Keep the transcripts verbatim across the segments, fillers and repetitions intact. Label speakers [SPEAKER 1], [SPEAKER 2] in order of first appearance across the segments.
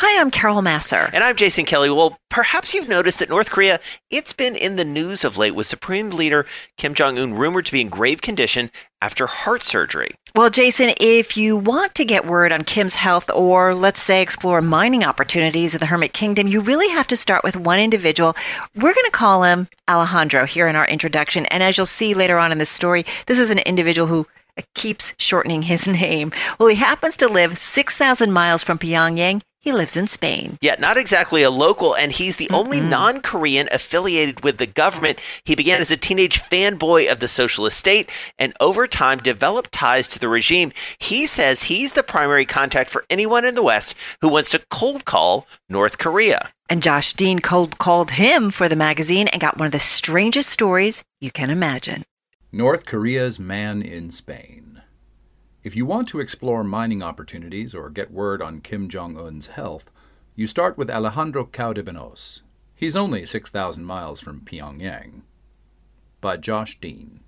[SPEAKER 1] Hi, I'm Carol Masser.
[SPEAKER 2] And I'm Jason Kelly. Well, perhaps you've noticed that North Korea, it's been in the news of late with Supreme Leader Kim Jong-un rumored to be in grave condition after heart surgery.
[SPEAKER 1] Well, Jason, if you want to get word on Kim's health or, let's say, explore mining opportunities in the Hermit Kingdom, you really have to start with one individual. We're going to call him Alejandro here in our introduction. And as you'll see later on in this story, this is an individual who keeps shortening his name. Well, he happens to live six thousand miles from Pyongyang. He lives in Spain.
[SPEAKER 2] Yeah, not exactly a local, and he's the
[SPEAKER 1] Mm-mm.
[SPEAKER 2] only non-Korean affiliated with the government. He began as a teenage fanboy of the socialist state and over time developed ties to the regime. He says he's the primary contact for anyone in the West who wants to cold call North Korea.
[SPEAKER 1] And Josh Dean cold called him for the magazine and got one of the strangest stories you can imagine.
[SPEAKER 3] North Korea's man in Spain. If you want to explore mining opportunities or get word on Kim Jong-un's health, you start with Alejandro Caudebenos. He's only six thousand miles from Pyongyang. By Josh Dean.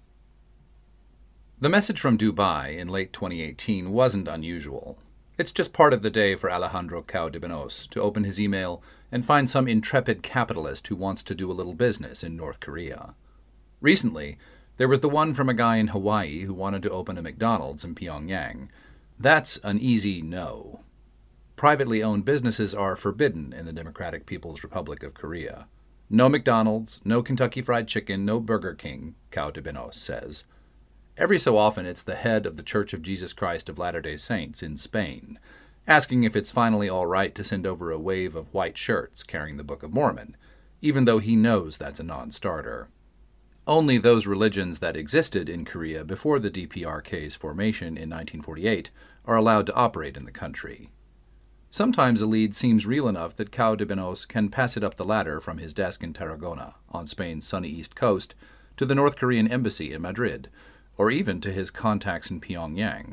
[SPEAKER 3] The message from Dubai in late twenty eighteen wasn't unusual. It's just part of the day for Alejandro Caudebenos to open his email and find some intrepid capitalist who wants to do a little business in North Korea. Recently, there was the one from a guy in Hawaii who wanted to open a McDonald's in Pyongyang. That's an easy no. Privately owned businesses are forbidden in the Democratic People's Republic of Korea. No McDonald's, no Kentucky Fried Chicken, no Burger King, Caudebenos says. Every so often it's the head of the Church of Jesus Christ of Latter-day Saints in Spain, asking if it's finally all right to send over a wave of white shirts carrying the Book of Mormon, even though he knows that's a non-starter. Only those religions that existed in Korea before the D P R K's formation in nineteen forty-eight are allowed to operate in the country. Sometimes a lead seems real enough that Caudebenos can pass it up the ladder from his desk in Tarragona, on Spain's sunny east coast, to the North Korean embassy in Madrid, or even to his contacts in Pyongyang.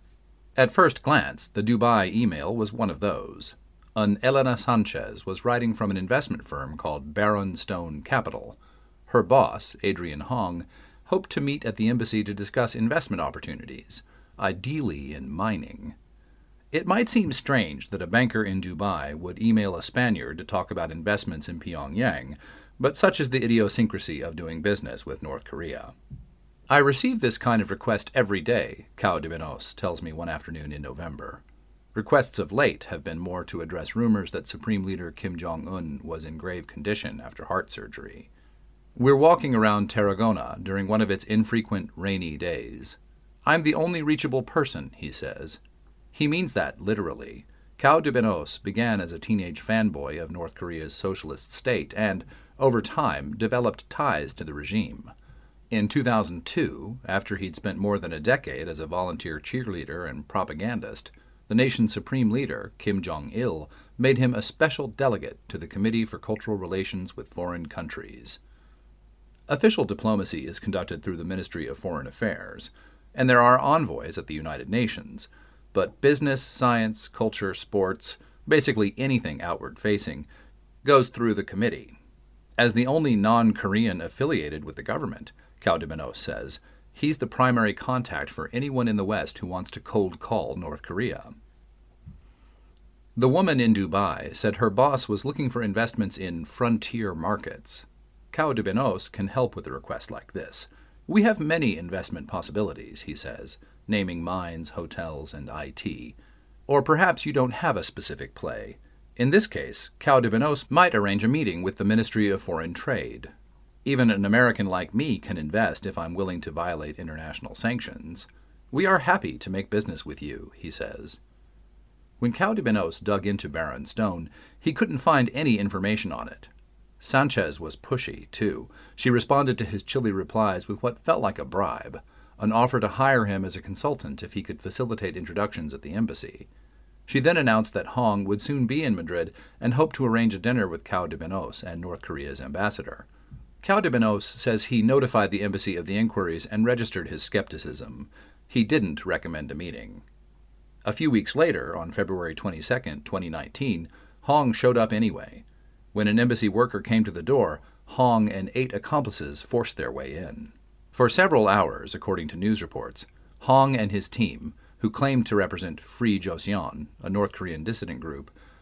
[SPEAKER 3] At first glance, the Dubai email was one of those. An Elena Sanchez was writing from an investment firm called Baron Stone Capital. Her boss, Adrian Hong, hoped to meet at the embassy to discuss investment opportunities, ideally in mining. It might seem strange that a banker in Dubai would email a Spaniard to talk about investments in Pyongyang, but such is the idiosyncrasy of doing business with North Korea. I receive this kind of request every day, Caudebenos tells me one afternoon in November. Requests of late have been more to address rumors that Supreme Leader Kim Jong-un was in grave condition after heart surgery. We're walking around Tarragona during one of its infrequent rainy days. I'm the only reachable person, he says. He means that literally. Caudebenos began as a teenage fanboy of North Korea's socialist state and, over time, developed ties to the regime. In two thousand two, after he'd spent more than a decade as a volunteer cheerleader and propagandist, the nation's supreme leader, Kim Jong-il, made him a special delegate to the Committee for Cultural Relations with Foreign Countries. Official diplomacy is conducted through the Ministry of Foreign Affairs, and there are envoys at the United Nations, but business, science, culture, sports, basically anything outward-facing, goes through the committee. As the only non-Korean affiliated with the government, Caudebenos says, he's the primary contact for anyone in the West who wants to cold call North Korea. The woman in Dubai said her boss was looking for investments in frontier markets. Caudebenos can help with a request like this. We have many investment possibilities, he says, naming mines, hotels, and I T. Or perhaps you don't have a specific play. In this case, Caudebenos might arrange a meeting with the Ministry of Foreign Trade. Even an American like me can invest if I'm willing to violate international sanctions. We are happy to make business with you, he says. When Caudebenos dug into Baron Stone, he couldn't find any information on it. Sanchez was pushy, too. She responded to his chilly replies with what felt like a bribe, an offer to hire him as a consultant if he could facilitate introductions at the embassy. She then announced that Hong would soon be in Madrid and hoped to arrange a dinner with Caudebenos and North Korea's ambassador. Caudebenos says he notified the embassy of the inquiries and registered his skepticism. He didn't recommend a meeting. A few weeks later, on February twenty-second, twenty nineteen, Hong showed up anyway. When an embassy worker came to the door, Hong and eight accomplices forced their way in. For several hours, according to news reports, Hong and his team, who claimed to represent Free Joseon, a North Korean dissident group,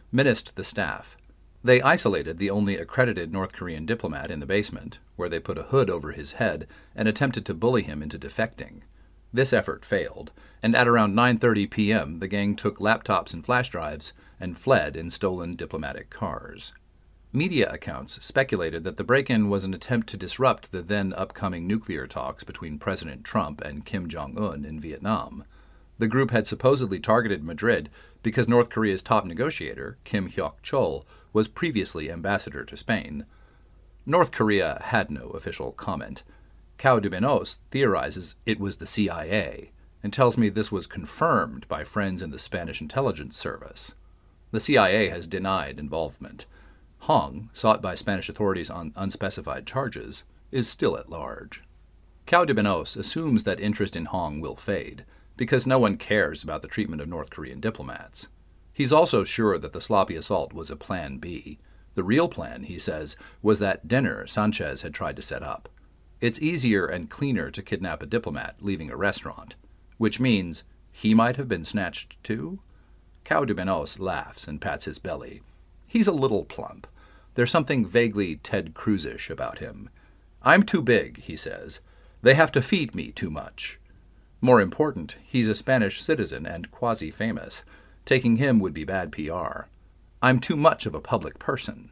[SPEAKER 3] menaced the staff. They isolated the only accredited North Korean diplomat in the basement, where they put a hood over his head and attempted to bully him into defecting. This effort failed, and at around nine thirty p.m. the gang took laptops and flash drives and fled in stolen diplomatic cars. Media accounts speculated that the break-in was an attempt to disrupt the then upcoming nuclear talks between President Trump and Kim Jong-un in Vietnam. The group had supposedly targeted Madrid because North Korea's top negotiator, Kim Hyok-chol, was previously ambassador to Spain. North Korea had no official comment. Cao de Benos theorizes it was the C I A and tells me this was confirmed by friends in the Spanish intelligence service. The C I A has denied involvement. Hong, sought by Spanish authorities on unspecified charges, is still at large. Cao de Benos assumes that interest in Hong will fade, because no one cares about the treatment of North Korean diplomats. He's also sure that the sloppy assault was a plan B. The real plan, he says, was that dinner Sanchez had tried to set up. It's easier and cleaner to kidnap a diplomat leaving a restaurant, which means he might have been snatched too? Cao de Benos laughs and pats his belly. He's a little plump. There's something vaguely Ted Cruz-ish about him. I'm too big, he says. They have to feed me too much. More important, he's a Spanish citizen and quasi-famous. Taking him would be bad P R. I'm too much of a public person.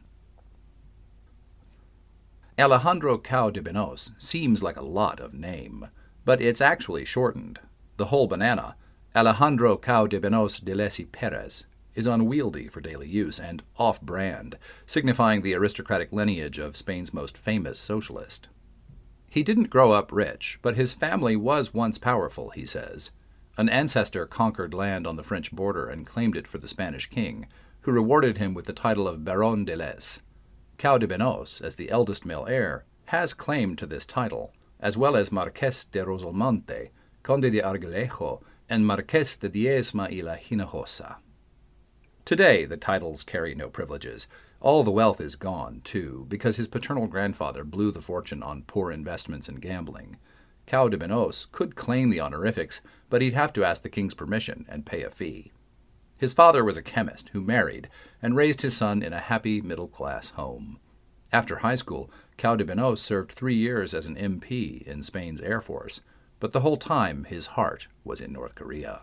[SPEAKER 3] Alejandro Cao de Benos seems like a lot of name, but it's actually shortened. The whole banana, Alejandro Cao de Benos de Lacy Perez, is unwieldy for daily use and off-brand, signifying the aristocratic lineage of Spain's most famous socialist. He didn't grow up rich, but his family was once powerful, he says. An ancestor conquered land on the French border and claimed it for the Spanish king, who rewarded him with the title of Barón de Les. Cao de Benos, as the eldest male heir, has claim to this title, as well as Marqués de Rosalmonte, Conde de Argalejo, and Marqués de Diezma y la Hinojosa. Today, the titles carry no privileges. All the wealth is gone, too, because his paternal grandfather blew the fortune on poor investments and gambling. Cao de Benos could claim the honorifics, but he'd have to ask the king's permission and pay a fee. His father was a chemist who married and raised his son in a happy middle-class home. After high school, Cao de Benos served three years as an M P in Spain's Air Force, but the whole time his heart was in North Korea.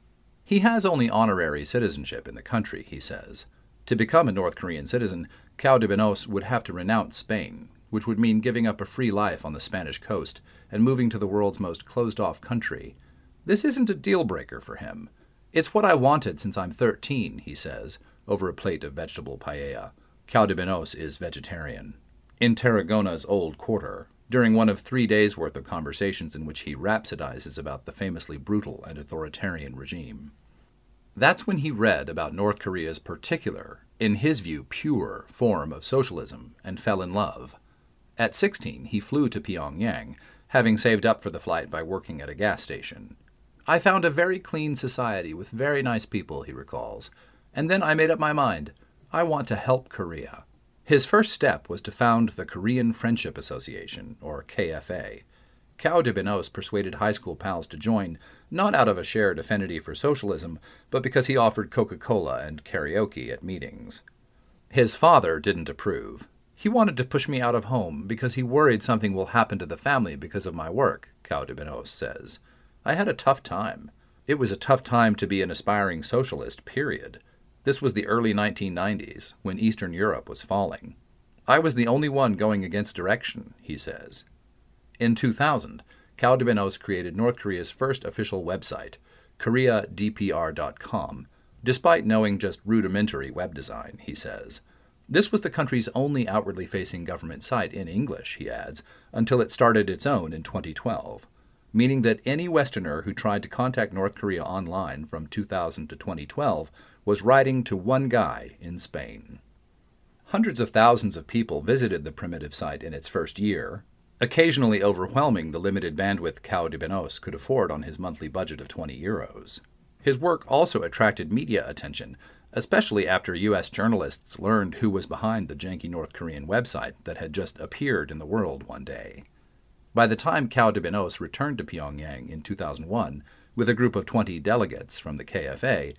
[SPEAKER 3] He has only honorary citizenship in the country, he says. To become a North Korean citizen, Cao de Benos would have to renounce Spain, which would mean giving up a free life on the Spanish coast and moving to the world's most closed-off country. This isn't a deal-breaker for him. It's what I wanted since I'm thirteen, he says, over a plate of vegetable paella. Cao de Benos is vegetarian. In Tarragona's Old Quarter, during one of three days' worth of conversations in which he rhapsodizes about the famously brutal and authoritarian regime. That's when he read about North Korea's particular, in his view pure, form of socialism and fell in love. At sixteen, he flew to Pyongyang, having saved up for the flight by working at a gas station. I found a very clean society with very nice people, he recalls, and then I made up my mind. I want to help Korea. His first step was to found the Korean Friendship Association, or K F A. Cao de Benos persuaded high school pals to join, not out of a shared affinity for socialism, but because he offered Coca-Cola and karaoke at meetings. His father didn't approve. He wanted to push me out of home because he worried something will happen to the family because of my work, Cao de Benos says. I had a tough time. It was a tough time to be an aspiring socialist, period. This was the early nineteen nineties, when Eastern Europe was falling. I was the only one going against direction, he says. In two thousand, Cao de Benos created North Korea's first official website, korea d p r dot com, despite knowing just rudimentary web design, he says. This was the country's only outwardly facing government site in English, he adds, until it started its own in twenty twelve, meaning that any Westerner who tried to contact North Korea online from two thousand to twenty twelve was writing to one guy in Spain. Hundreds of thousands of people visited the primitive site in its first year, occasionally overwhelming the limited bandwidth Cao de Benos could afford on his monthly budget of twenty euros. His work also attracted media attention, especially after U S journalists learned who was behind the janky North Korean website that had just appeared in the world one day. By the time Cao de Benos returned to Pyongyang in two thousand one with a group of twenty delegates from the K F A,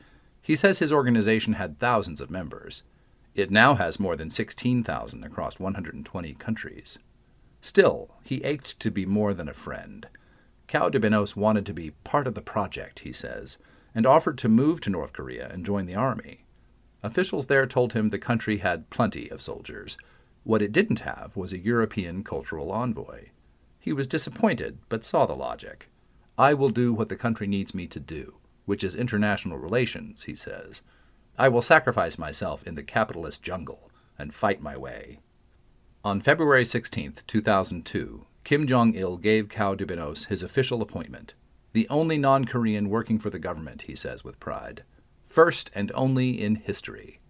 [SPEAKER 3] He says his organization had thousands of members. It now has more than sixteen thousand across one hundred twenty countries. Still, he ached to be more than a friend. Cao de Benos wanted to be part of the project, he says, and offered to move to North Korea and join the army. Officials there told him the country had plenty of soldiers. What it didn't have was a European cultural envoy. He was disappointed, but saw the logic. I will do what the country needs me to do, which is international relations, he says. I will sacrifice myself in the capitalist jungle and fight my way. On February sixteenth, two thousand two, Kim Jong-il gave Cao de Benos his official appointment. The only non-Korean working for the government, he says with pride. First and only in history.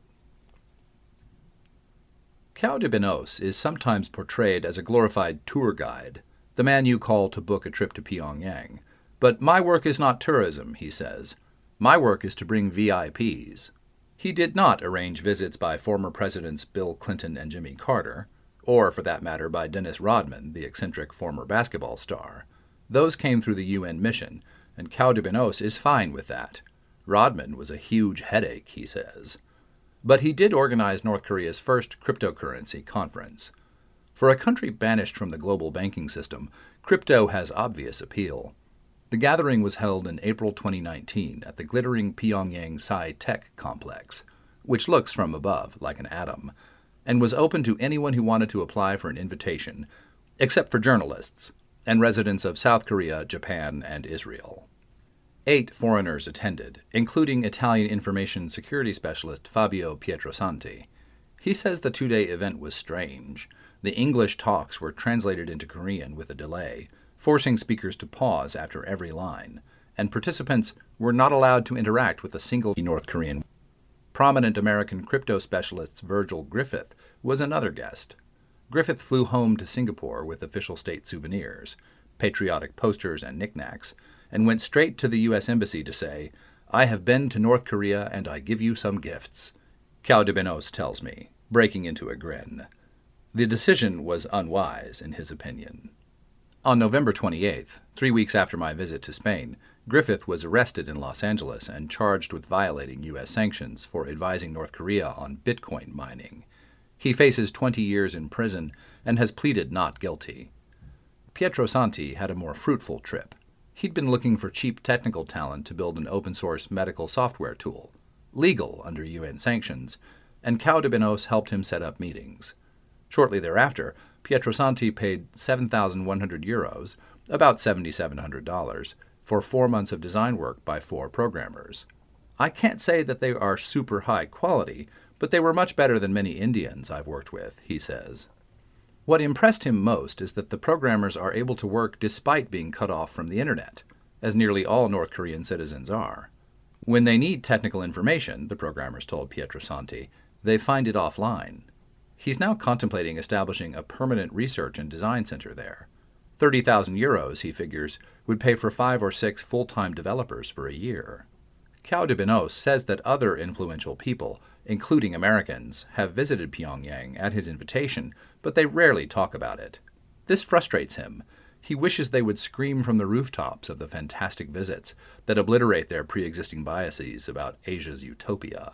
[SPEAKER 3] Cao de Benos is sometimes portrayed as a glorified tour guide, the man you call to book a trip to Pyongyang. But my work is not tourism, he says. My work is to bring V I Ps. He did not arrange visits by former presidents Bill Clinton and Jimmy Carter, or, for that matter, by Dennis Rodman, the eccentric former basketball star. Those came through the U N mission, and Cao de Benos is fine with that. Rodman was a huge headache, he says. But he did organize North Korea's first cryptocurrency conference. For a country banished from the global banking system, crypto has obvious appeal. The gathering was held in April twenty nineteen at the glittering Pyongyang Sci-Tech Complex, which looks from above like an atom, and was open to anyone who wanted to apply for an invitation, except for journalists and residents of South Korea, Japan, and Israel. Eight foreigners attended, including Italian information security specialist Fabio Pietrosanti. He says the two-day event was strange. The English talks were translated into Korean with a delay, forcing speakers to pause after every line, and participants were not allowed to interact with a single North Korean. Prominent American crypto specialist Virgil Griffith was another guest. Griffith flew home to Singapore with official state souvenirs, patriotic posters and knickknacks, and went straight to the U S Embassy to say, I have been to North Korea and I give you some gifts. Cao de Benos tells me, breaking into a grin. The decision was unwise, in his opinion. On November twenty-eighth, three weeks after my visit to Spain, Griffith was arrested in Los Angeles and charged with violating U S sanctions for advising North Korea on Bitcoin mining. He faces twenty years in prison and has pleaded not guilty. Pietrosanti had a more fruitful trip. He'd been looking for cheap technical talent to build an open-source medical software tool, legal under U N sanctions, and Cao de Benos helped him set up meetings. Shortly thereafter, Pietrosanti paid seven thousand one hundred euros, about seven thousand seven hundred dollars, for four months of design work by four programmers. I can't say that they are super high quality, but they were much better than many Indians I've worked with, he says. What impressed him most is that the programmers are able to work despite being cut off from the internet, as nearly all North Korean citizens are. When they need technical information, the programmers told Pietrosanti, they find it offline. He's now contemplating establishing a permanent research and design center there. thirty thousand euros, he figures, would pay for five or six full-time developers for a year. Cao de Benos says that other influential people, including Americans, have visited Pyongyang at his invitation, but they rarely talk about it. This frustrates him. He wishes they would scream from the rooftops of the fantastic visits that obliterate their pre-existing biases about Asia's utopia.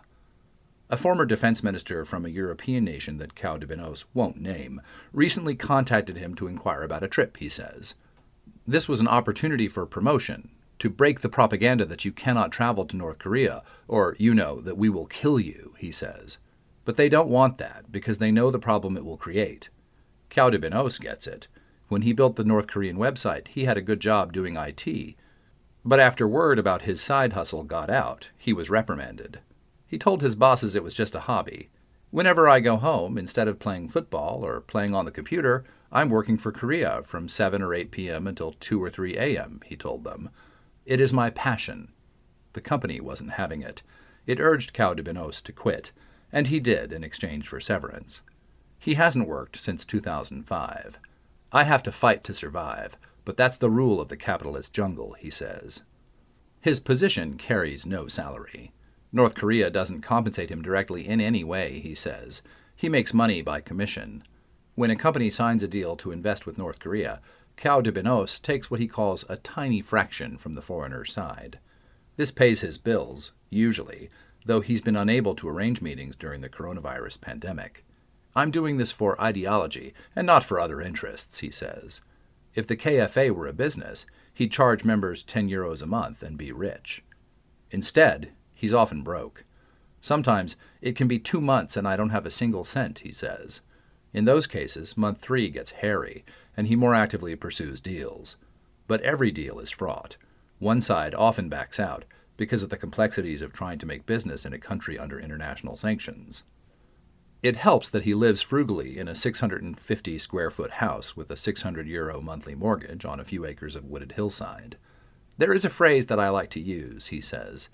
[SPEAKER 3] A former defense minister from a European nation that Cao de Benos won't name recently contacted him to inquire about a trip, he says. This was an opportunity for promotion, to break the propaganda that you cannot travel to North Korea, or, you know, that we will kill you, he says. But they don't want that, because they know the problem it will create. Cao de Benos gets it. When he built the North Korean website, he had a good job doing I T. But after word about his side hustle got out, he was reprimanded. He told his bosses it was just a hobby. Whenever I go home, instead of playing football or playing on the computer, I'm working for Korea from seven or eight p.m. until two or three a.m., he told them. It is my passion. The company wasn't having it. It urged Cao de Benos to quit, and he did in exchange for severance. He hasn't worked since two thousand five. I have to fight to survive, but that's the rule of the capitalist jungle, he says. His position carries no salary. North Korea doesn't compensate him directly in any way, he says. He makes money by commission. When a company signs a deal to invest with North Korea, Cao de Benos takes what he calls a tiny fraction from the foreigner's side. This pays his bills, usually, though he's been unable to arrange meetings during the coronavirus pandemic. I'm doing this for ideology and not for other interests, he says. If the K F A were a business, he'd charge members ten euros a month and be rich. Instead, he's often broke. Sometimes it can be two months and I don't have a single cent, he says. In those cases, month three gets hairy, and he more actively pursues deals. But every deal is fraught. One side often backs out because of the complexities of trying to make business in a country under international sanctions. It helps that he lives frugally in a six hundred fifty square foot house with a six hundred euro monthly mortgage on a few acres of wooded hillside. There is a phrase that I like to use, he says.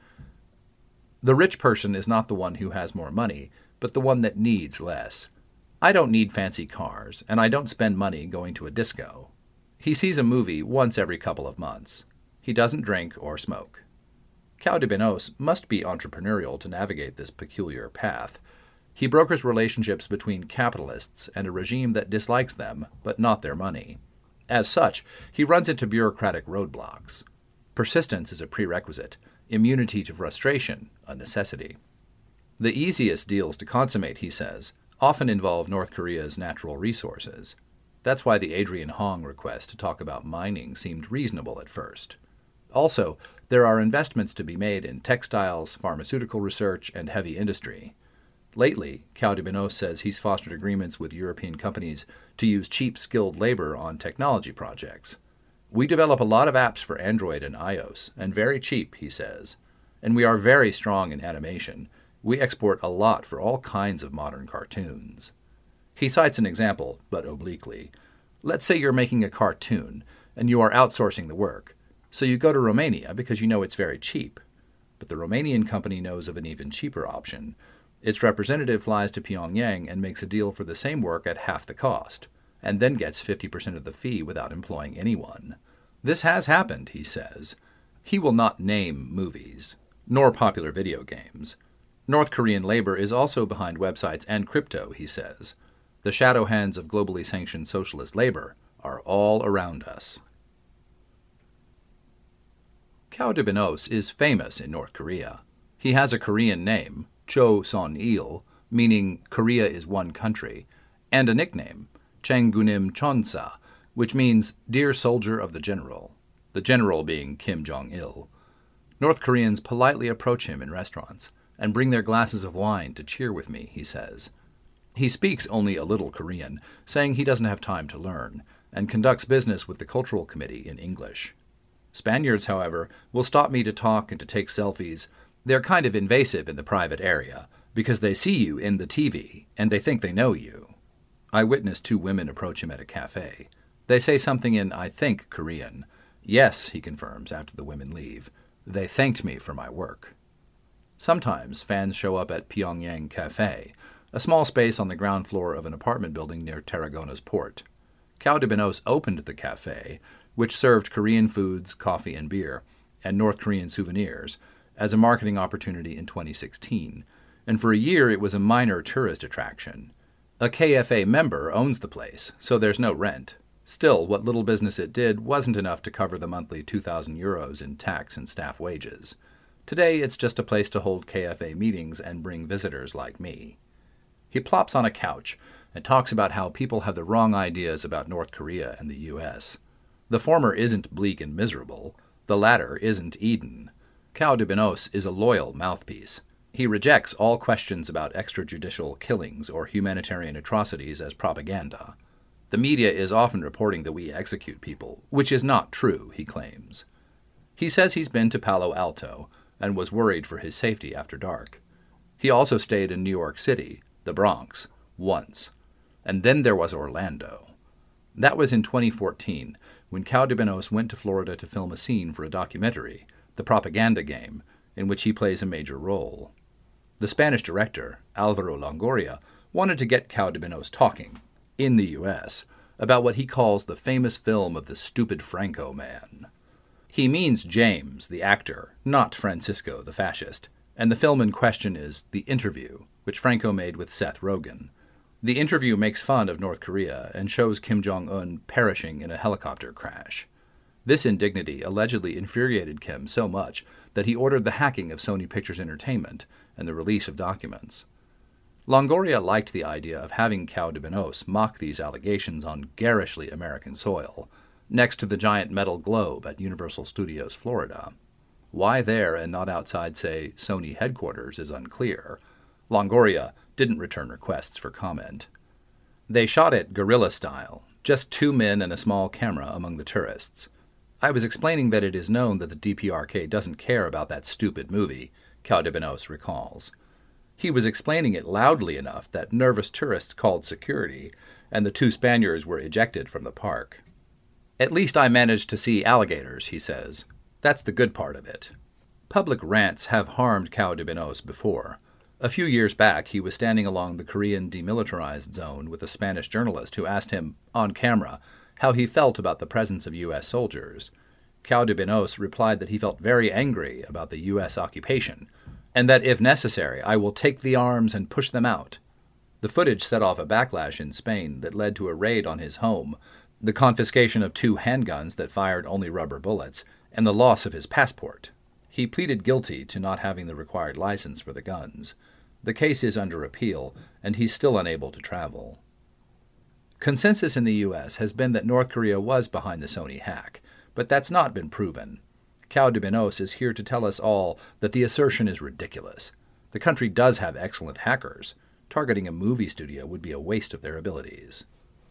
[SPEAKER 3] The rich person is not the one who has more money, but the one that needs less. I don't need fancy cars, and I don't spend money going to a disco. He sees a movie once every couple of months. He doesn't drink or smoke. Caudebonos must be entrepreneurial to navigate this peculiar path. He brokers relationships between capitalists and a regime that dislikes them, but not their money. As such, he runs into bureaucratic roadblocks. Persistence is a prerequisite, immunity to frustration a necessity. The easiest deals to consummate, he says, often involve North Korea's natural resources. That's why the Adrian Hong request to talk about mining seemed reasonable at first. Also, there are investments to be made in textiles, pharmaceutical research, and heavy industry. Lately, Caudebonos says he's fostered agreements with European companies to use cheap, skilled labor on technology projects. We develop a lot of apps for Android and iOS, and very cheap, he says. And we are very strong in animation. We export a lot for all kinds of modern cartoons. He cites an example, but obliquely. Let's say you're making a cartoon, and you are outsourcing the work. So you go to Romania because you know it's very cheap. But the Romanian company knows of an even cheaper option. Its representative flies to Pyongyang and makes a deal for the same work at half the cost, and then gets fifty percent of the fee without employing anyone. This has happened, he says. He will not name movies, nor popular video games. North Korean labor is also behind websites and crypto, he says. The shadow hands of globally sanctioned socialist labor are all around us. Caudebonos is famous in North Korea. He has a Korean name, Cho Son-il, meaning Korea is one country, and a nickname, Changunim Chonsa, which means Dear Soldier of the General, the general being Kim Jong-il. North Koreans politely approach him in restaurants and bring their glasses of wine to cheer with me, he says. He speaks only a little Korean, saying he doesn't have time to learn, and conducts business with the Cultural Committee in English. Spaniards, however, will stop me to talk and to take selfies. They're kind of invasive in the private area, because they see you in the T V, and they think they know you. I witnessed two women approach him at a cafe. They say something in, I think, Korean. Yes, he confirms after the women leave. They thanked me for my work. Sometimes fans show up at Pyongyang Cafe, a small space on the ground floor of an apartment building near Tarragona's port. Caudebonos opened the cafe, which served Korean foods, coffee and beer, and North Korean souvenirs, as a marketing opportunity in twenty sixteen, and for a year it was a minor tourist attraction. A K F A member owns the place, so there's no rent. Still, what little business it did wasn't enough to cover the monthly two thousand euros in tax and staff wages. Today, it's just a place to hold K F A meetings and bring visitors like me. He plops on a couch and talks about how people have the wrong ideas about North Korea and the U S. The former isn't bleak and miserable. The latter isn't Eden. Caudebonos is a loyal mouthpiece. He rejects all questions about extrajudicial killings or humanitarian atrocities as propaganda. The media is often reporting that we execute people, which is not true, he claims. He says he's been to Palo Alto and was worried for his safety after dark. He also stayed in New York City, the Bronx, once. And then there was Orlando. That was in twenty fourteen, when Caudebonos went to Florida to film a scene for a documentary, The Propaganda Game, in which he plays a major role. The Spanish director, Alvaro Longoria, wanted to get Caudebonos talking, in the U S, about what he calls the famous film of the stupid Franco man. He means James, the actor, not Francisco, the fascist, and the film in question is The Interview, which Franco made with Seth Rogen. The Interview makes fun of North Korea and shows Kim Jong-un perishing in a helicopter crash. This indignity allegedly infuriated Kim so much that he ordered the hacking of Sony Pictures Entertainment and the release of documents. Longoria liked the idea of having Cao de Benos mock these allegations on garishly American soil, next to the giant metal globe at Universal Studios Florida. Why there and not outside, say, Sony headquarters is unclear. Longoria didn't return requests for comment. They shot it guerrilla style, just two men and a small camera among the tourists. I was explaining that it is known that the D P R K doesn't care about that stupid movie, Cao de Benos recalls. He was explaining it loudly enough that nervous tourists called security, and the two Spaniards were ejected from the park. At least I managed to see alligators, he says. That's the good part of it. Public rants have harmed Cao de Benos before. A few years back, he was standing along the Korean demilitarized zone with a Spanish journalist who asked him, on camera, how he felt about the presence of U S soldiers. Cao de Benos replied that he felt very angry about the U S occupation, and that if necessary, I will take the arms and push them out. The footage set off a backlash in Spain that led to a raid on his home, the confiscation of two handguns that fired only rubber bullets, and the loss of his passport. He pleaded guilty to not having the required license for the guns. The case is under appeal, and he's still unable to travel. Consensus in the U S has been that North Korea was behind the Sony hack, but that's not been proven. Cao de Benos is here to tell us all that the assertion is ridiculous. The country does have excellent hackers. Targeting a movie studio would be a waste of their abilities.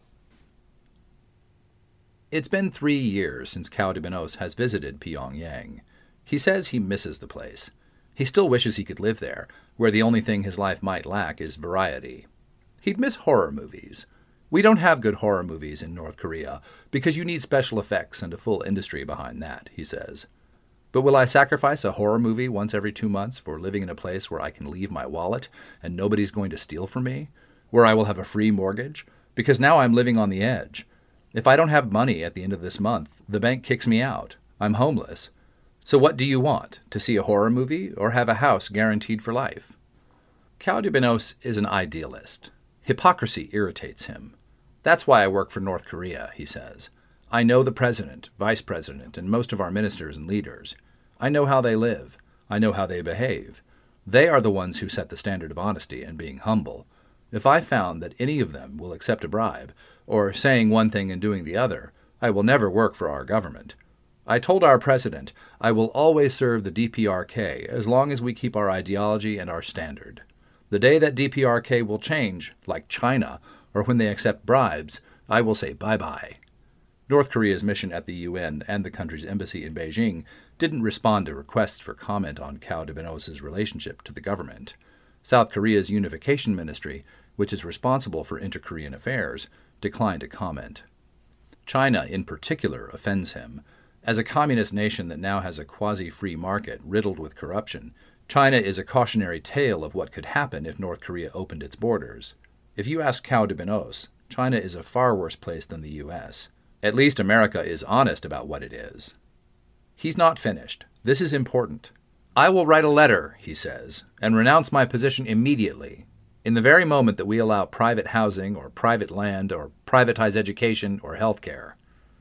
[SPEAKER 3] It's been three years since Cao de Benos has visited Pyongyang. He says he misses the place. He still wishes he could live there, where the only thing his life might lack is variety. He'd miss horror movies. We don't have good horror movies in North Korea because you need special effects and a full industry behind that, he says. But will I sacrifice a horror movie once every two months for living in a place where I can leave my wallet and nobody's going to steal from me? Where I will have a free mortgage? Because now I'm living on the edge. If I don't have money at the end of this month, the bank kicks me out. I'm homeless. So what do you want? To see a horror movie or have a house guaranteed for life? Cao de Benos is an idealist. Hypocrisy irritates him. That's why I work for North Korea, he says. I know the president, vice president, and most of our ministers and leaders. I know how they live. I know how they behave. They are the ones who set the standard of honesty and being humble. If I found that any of them will accept a bribe, or saying one thing and doing the other, I will never work for our government. I told our president I will always serve the D P R K as long as we keep our ideology and our standard. The day that D P R K will change, like China, or when they accept bribes, I will say bye-bye. North Korea's mission at the U N and the country's embassy in Beijing didn't respond to requests for comment on Cao de Benos' relationship to the government. South Korea's Unification Ministry, which is responsible for inter-Korean affairs, declined to comment. China, in particular, offends him. As a communist nation that now has a quasi-free market riddled with corruption, China is a cautionary tale of what could happen if North Korea opened its borders. If you ask Cao de Benos, China is a far worse place than the U S. At least America is honest about what it is. He's not finished. This is important. I will write a letter, he says, and renounce my position immediately. In the very moment that we allow private housing or private land or privatize education or health care.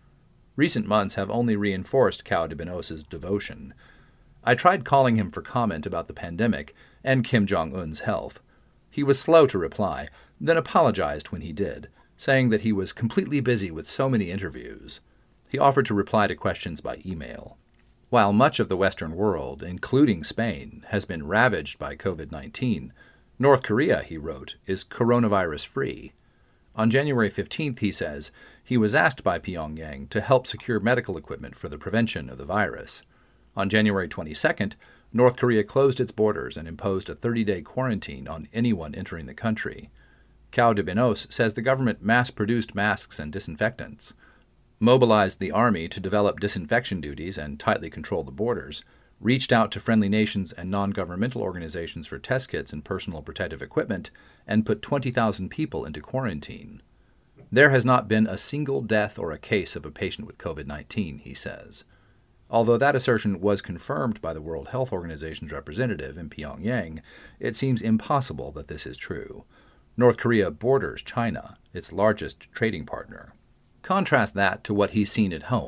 [SPEAKER 3] Recent months have only reinforced Cao de Benos' devotion. I tried calling him for comment about the pandemic and Kim Jong-un's health. He was slow to reply, then apologized when he did, saying that he was completely busy with so many interviews. He offered to reply to questions by email. While much of the Western world, including Spain, has been ravaged by covid nineteen, North Korea, he wrote, is coronavirus-free. On January fifteenth, he says, he was asked by Pyongyang to help secure medical equipment for the prevention of the virus. On January twenty-second, North Korea closed its borders and imposed a thirty-day quarantine on anyone entering the country. Cao de Benos says the government mass-produced masks and disinfectants, mobilized the army to develop disinfection duties and tightly control the borders, reached out to friendly nations and non-governmental organizations for test kits and personal protective equipment, and put twenty thousand people into quarantine. There has not been a single death or a case of a patient with covid nineteen, he says. Although that assertion was confirmed by the World Health Organization's representative in Pyongyang, it seems impossible that this is true. North Korea borders China, its largest trading partner. Contrast that to what he's seen at home.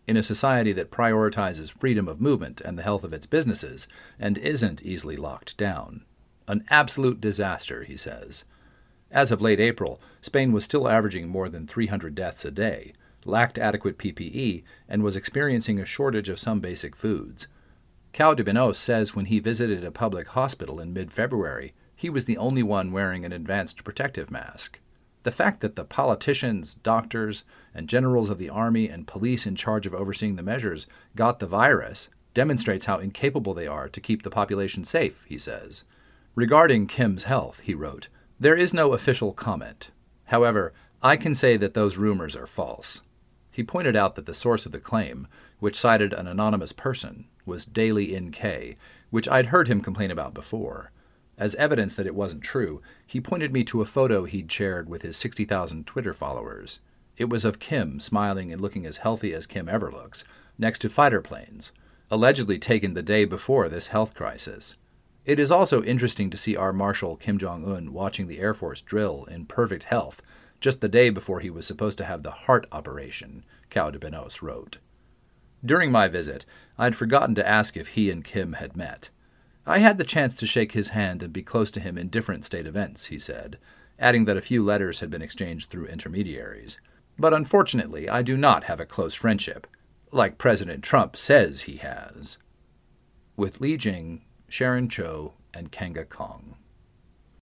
[SPEAKER 3] in a society that prioritizes freedom of movement and the health of its businesses and isn't easily locked down. An absolute disaster, he says. As of late April, Spain was still averaging more than three hundred deaths a day, lacked adequate P P E, and was experiencing a shortage of some basic foods. Cao de Benos says when he visited a public hospital in mid-February, he was the only one wearing an advanced protective mask. The fact that the politicians, doctors, and generals of the army and police in charge of overseeing the measures got the virus demonstrates how incapable they are to keep the population safe, he says. Regarding Kim's health, he wrote, "There is no official comment. However, I can say that those rumors are false." He pointed out that the source of the claim, which cited an anonymous person, was Daily N K, which I'd heard him complain about before. As evidence that it wasn't true, he pointed me to a photo he'd shared with his sixty thousand Twitter followers. It was of Kim smiling and looking as healthy as Kim ever looks, next to fighter planes, allegedly taken the day before this health crisis. It is also interesting to see our Marshal Kim Jong-un watching the Air Force drill in perfect health just the day before he was supposed to have the heart operation, Cao de Benos wrote. During my visit, I'd forgotten to ask if he and Kim had met. I had the chance to shake his hand and be close to him in different state events, he said, adding that a few letters had been exchanged through intermediaries. But unfortunately, I do not have a close friendship, like President Trump says he has. With Li Jing, Sharon Cho, and Kanga Kong.